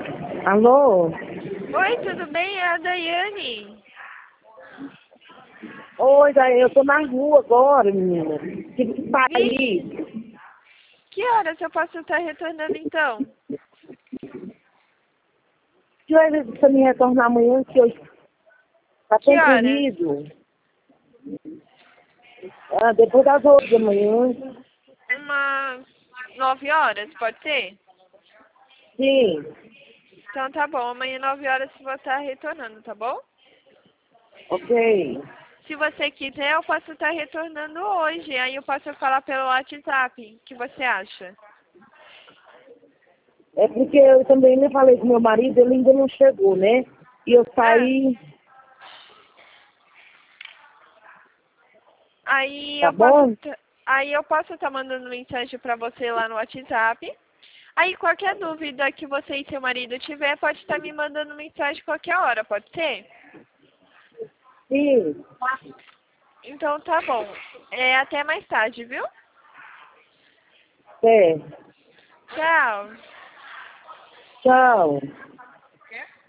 Alô? Oi, tudo bem? É a Daiane. Oi, Daí, eu tô na rua agora, menina. Tive que Vixe, sair. que horas eu posso estar retornando então? Que horas você me retornar amanhã, que hoje tá Que tão horas? corrido? Ah, depois das 8 da manhã. Umas 9 horas, pode ser? Sim, Então tá bom, amanhã 9 horas eu vou estar retornando, tá bom? ok. Se você quiser, eu posso estar retornando hoje, aí eu posso falar pelo WhatsApp. O que você acha? É porque eu também me falei com meu marido, ele ainda não chegou, né? E eu Ah, saí, aí tá eu posso bom? aí eu posso estar mandando mensagem pra você lá no WhatsApp. Aí qualquer dúvida que você e seu marido tiver, pode estar me mandando mensagem qualquer hora, pode ser? Sim, Então tá bom. Até mais tarde, viu? é. Tchau. Tchau.